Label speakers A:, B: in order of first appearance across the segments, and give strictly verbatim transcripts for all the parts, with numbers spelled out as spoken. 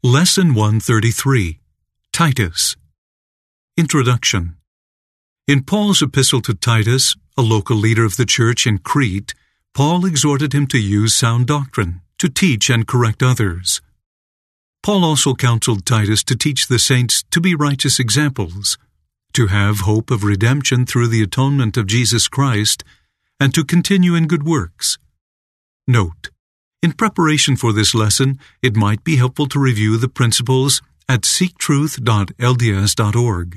A: Lesson one thirty-three. Titus. Introduction. In Paul's epistle to Titus, a local leader of the church in Crete, Paul exhorted him to use sound doctrine, to teach and correct others. Paul also counseled Titus to teach the saints to be righteous examples, to have hope of redemption through the atonement of Jesus Christ, and to continue in good works. Note: in preparation for this lesson, it might be helpful to review the principles at seek truth dot l d s dot org.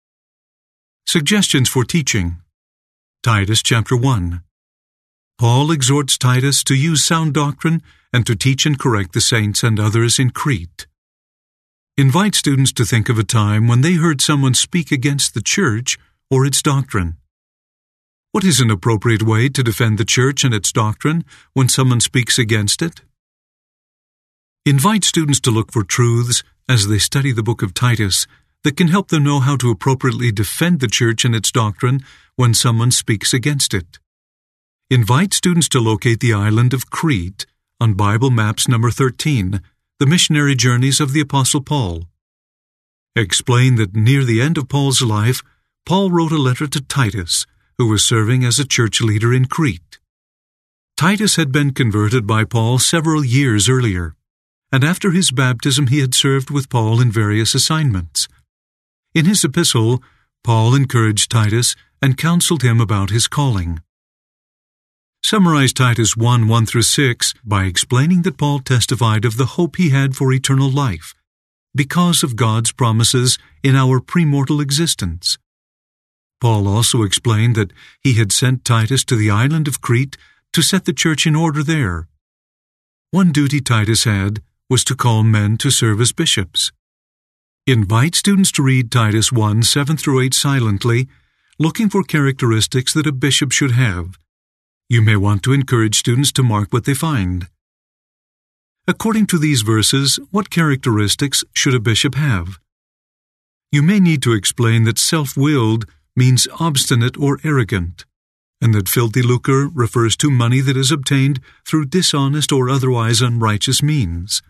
A: Suggestions for teaching. Titus chapter one. Paul exhorts Titus to use sound doctrine and to teach and correct the saints and others in Crete. Invite students to think of a time when they heard someone speak against the church or its doctrine. What is an appropriate way to defend the church and its doctrine when someone speaks against it? Invite students to look for truths as they study the book of Titus that can help them know how to appropriately defend the church and its doctrine when someone speaks against it. Invite students to locate the island of Crete on Bible Maps number thirteen, The Missionary Journeys of the Apostle Paul. Explain that near the end of Paul's life, Paul wrote a letter to Titus, who was serving as a church leader in Crete. Titus had been converted by Paul several years earlier, and after his baptism he had served with Paul in various assignments. In his epistle, Paul encouraged Titus and counseled him about his calling. Summarize Titus one, one through six by explaining that Paul testified of the hope he had for eternal life, because of God's promises in our premortal existence. Paul also explained that he had sent Titus to the island of Crete to set the church in order there. One duty Titus had was to call men to serve as bishops. Invite students to read Titus one, seven through eight silently, looking for characteristics that a bishop should have. You may want to encourage students to mark what they find. According to these verses, what characteristics should a bishop have? You may need to explain that self-willed means obstinate or arrogant, and that filthy lucre refers to money that is obtained through dishonest or otherwise unrighteous means.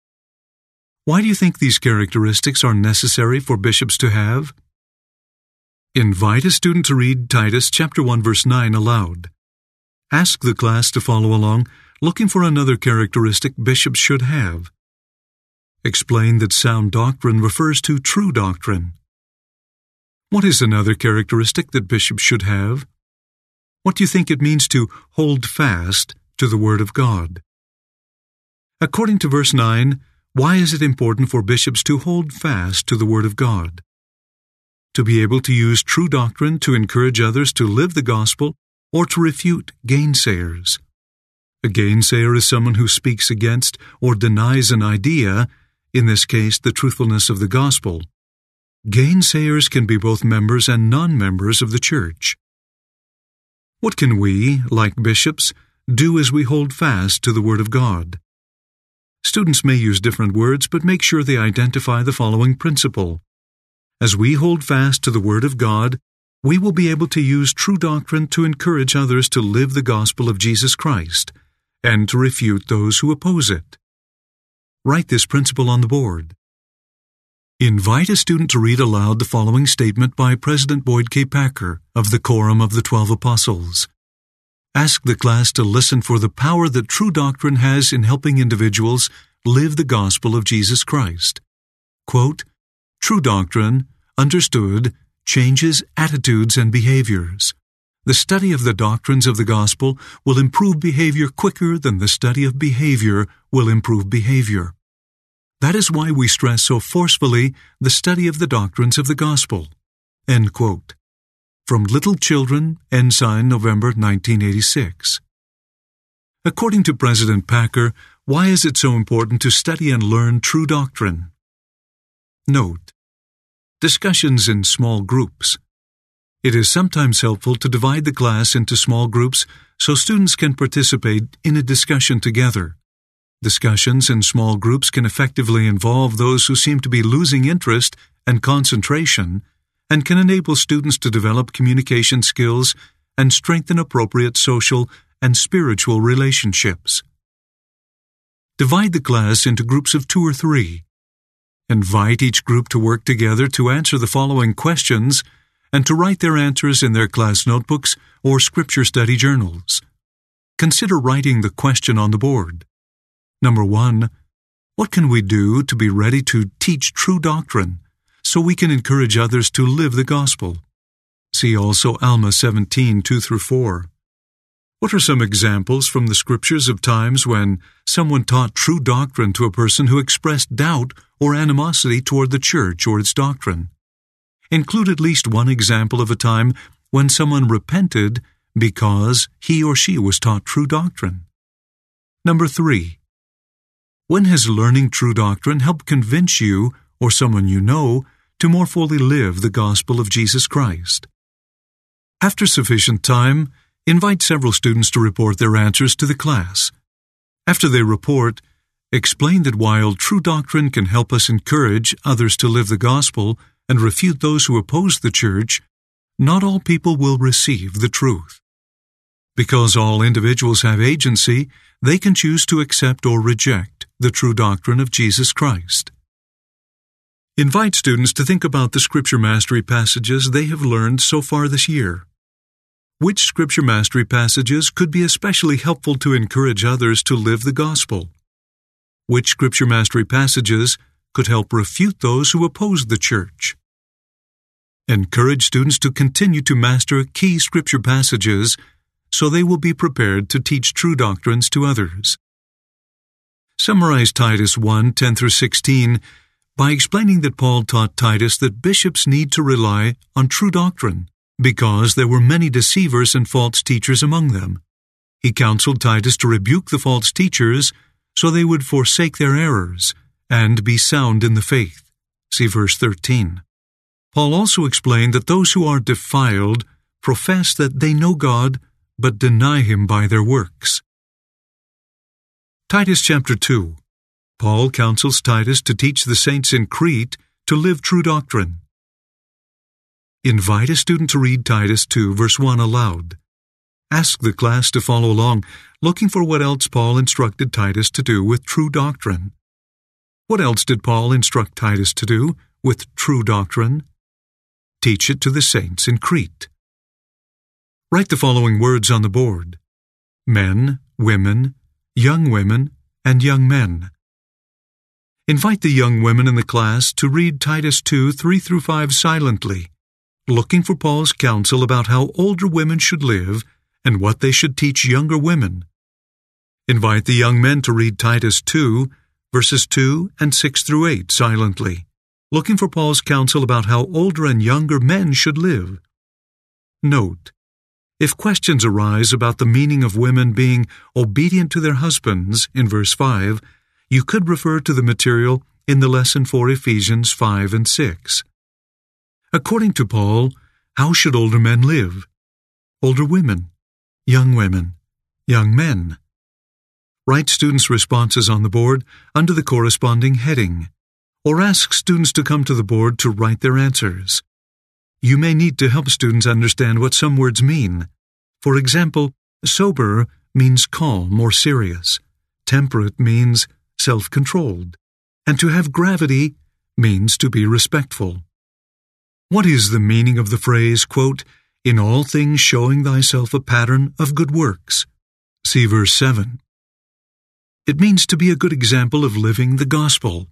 A: Why do you think these characteristics are necessary for bishops to have? Invite a student to read Titus chapter one verse nine aloud. Ask the class to follow along, looking for another characteristic bishops should have. Explain that sound doctrine refers to true doctrine. What is another characteristic that bishops should have? What do you think it means to hold fast to the Word of God? According to verse nine, why is it important for bishops to hold fast to the Word of God? To be able to use true doctrine to encourage others to live the gospel or to refute gainsayers. A gainsayer is someone who speaks against or denies an idea, in this case the truthfulness of the gospel. Gainsayers can be both members and non-members of the church. What can we, like bishops, do as we hold fast to the Word of God? Students may use different words, but make sure they identify the following principle. As we hold fast to the Word of God, we will be able to use true doctrine to encourage others to live the gospel of Jesus Christ, and to refute those who oppose it. Write this principle on the board. Invite a student to read aloud the following statement by President Boyd K. Packer of the Quorum of the Twelve Apostles. Ask the class to listen for the power that true doctrine has in helping individuals live the gospel of Jesus Christ. Quote, "True doctrine, understood, changes attitudes and behaviors. The study of the doctrines of the gospel will improve behavior quicker than the study of behavior will improve behavior. That is why we stress so forcefully the study of the doctrines of the gospel." End quote. From Little Children, Ensign, November nineteen eighty-six. According to President Packer, why is it so important to study and learn true doctrine? Note: discussions in small groups. It is sometimes helpful to divide the class into small groups so students can participate in a discussion together. Discussions in small groups can effectively involve those who seem to be losing interest and concentration, and can enable students to develop communication skills and strengthen appropriate social and spiritual relationships. Divide the class into groups of two or three Invite each group to work together to answer the following questions and to write their answers in their class notebooks or scripture study journals. Consider writing the question on the board. Number one, what can we do to be ready to teach true doctrine so we can encourage others to live the gospel? See also Alma seventeen, two through four. What are some examples from the scriptures of times when someone taught true doctrine to a person who expressed doubt or animosity toward the church or its doctrine? Include at least one example of a time when someone repented because he or she was taught true doctrine. Number three, when has learning true doctrine helped convince you or someone you know to more fully live the gospel of Jesus Christ? After sufficient time, invite several students to report their answers to the class. After they report, explain that while true doctrine can help us encourage others to live the gospel and refute those who oppose the church, not all people will receive the truth. Because all individuals have agency, they can choose to accept or reject the true doctrine of Jesus Christ. Invite students to think about the Scripture Mastery passages they have learned so far this year. Which Scripture Mastery passages could be especially helpful to encourage others to live the gospel? Which Scripture Mastery passages could help refute those who oppose the church? Encourage students to continue to master key Scripture passages so they will be prepared to teach true doctrines to others. Summarize Titus one, ten through sixteen by explaining that Paul taught Titus that bishops need to rely on true doctrine because there were many deceivers and false teachers among them. He counseled Titus to rebuke the false teachers so they would forsake their errors and be sound in the faith. See verse thirteen. Paul also explained that those who are defiled profess that they know God but deny Him by their works. Titus chapter two. Paul counsels Titus to teach the saints in Crete to live true doctrine. Invite a student to read Titus two, verse one aloud. Ask the class to follow along, looking for what else Paul instructed Titus to do with true doctrine. What else did Paul instruct Titus to do with true doctrine? Teach it to the saints in Crete. Write the following words on the board: men, women, young women, and young men. Invite the young women in the class to read Titus two, three through five silently, looking for Paul's counsel about how older women should live and what they should teach younger women. Invite the young men to read Titus two, verses two and six through eight silently, looking for Paul's counsel about how older and younger men should live. Note: if questions arise about the meaning of women being obedient to their husbands in verse five, you could refer to the material in the lesson for Ephesians five and six. According to Paul, how should older men live? Older women, young women, young men. Write students' responses on the board under the corresponding heading, or ask students to come to the board to write their answers. You may need to help students understand what some words mean. For example, sober means calm or serious, temperate means self-controlled, and to have gravity means to be respectful. What is the meaning of the phrase, quote, in all things showing thyself a pattern of good works? See verse seven. It means to be a good example of living the gospel.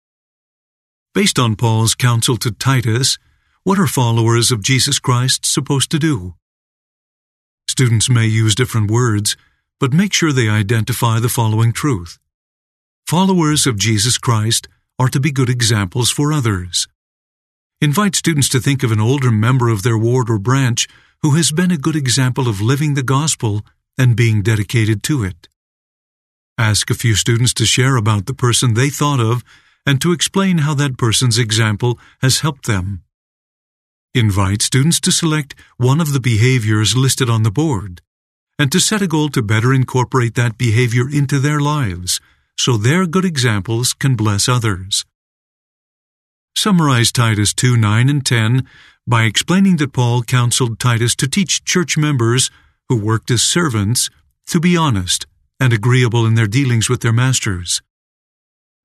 A: Based on Paul's counsel to Titus, what are followers of Jesus Christ supposed to do? Students may use different words, but make sure they identify the following truth. Followers of Jesus Christ are to be good examples for others. Invite students to think of an older member of their ward or branch who has been a good example of living the gospel and being dedicated to it. Ask a few students to share about the person they thought of and to explain how that person's example has helped them. Invite students to select one of the behaviors listed on the board and to set a goal to better incorporate that behavior into their lives so their good examples can bless others. Summarize Titus two, nine and ten by explaining that Paul counseled Titus to teach church members who worked as servants to be honest and agreeable in their dealings with their masters.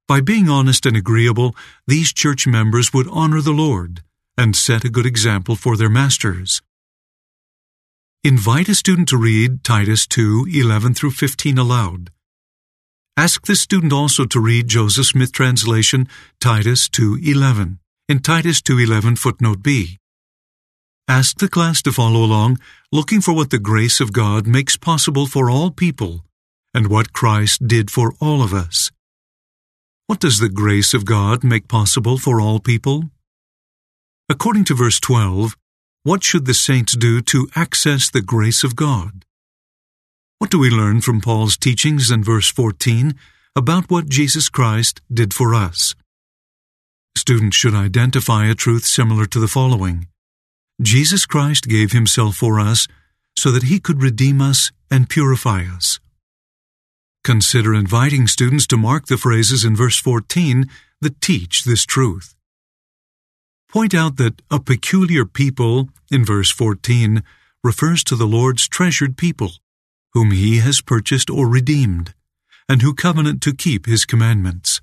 A: By being honest and agreeable, these church members would honor the Lord and set a good example for their masters. Invite a student to read Titus two, eleven through fifteen aloud. Ask the student also to read Joseph Smith translation Titus two, eleven in Titus two, eleven footnote B. Ask the class to follow along, looking for what the grace of God makes possible for all people and what Christ did for all of us. What does the grace of God make possible for all people? According to verse twelve, what should the saints do to access the grace of God? What do we learn from Paul's teachings in verse fourteen about what Jesus Christ did for us? Students should identify a truth similar to the following. Jesus Christ gave himself for us so that he could redeem us and purify us. Consider inviting students to mark the phrases in verse fourteen that teach this truth. Point out that a peculiar people in verse fourteen refers to the Lord's treasured people, whom he has purchased or redeemed, and who covenant to keep his commandments.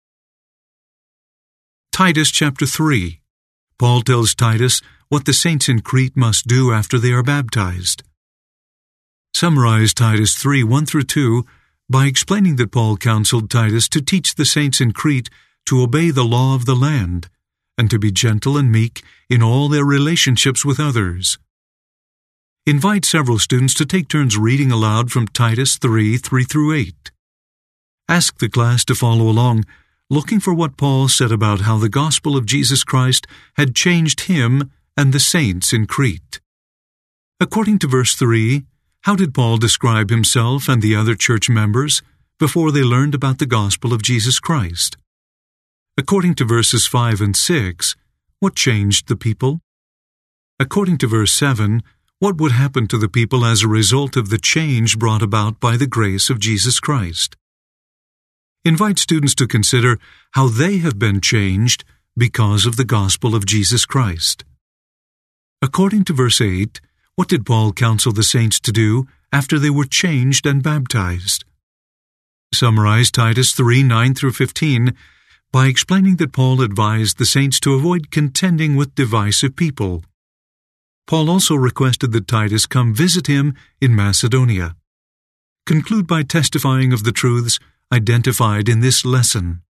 A: Titus chapter three. Paul tells Titus what the saints in Crete must do after they are baptized. Summarize Titus three, one through two by explaining that Paul counseled Titus to teach the saints in Crete to obey the law of the land and to be gentle and meek in all their relationships with others. Invite several students to take turns reading aloud from Titus three, three through eight. Ask the class to follow along, looking for what Paul said about how the gospel of Jesus Christ had changed him and the saints in Crete. According to verse three, how did Paul describe himself and the other church members before they learned about the gospel of Jesus Christ? According to verses five and six, what changed the people? According to verse seven, what would happen to the people as a result of the change brought about by the grace of Jesus Christ? Invite students to consider how they have been changed because of the gospel of Jesus Christ. According to verse eight, what did Paul counsel the saints to do after they were changed and baptized? Summarize Titus three, nine through fifteen by explaining that Paul advised the saints to avoid contending with divisive people. Paul also requested that Titus come visit him in Macedonia. Conclude by testifying of the truths identified in this lesson.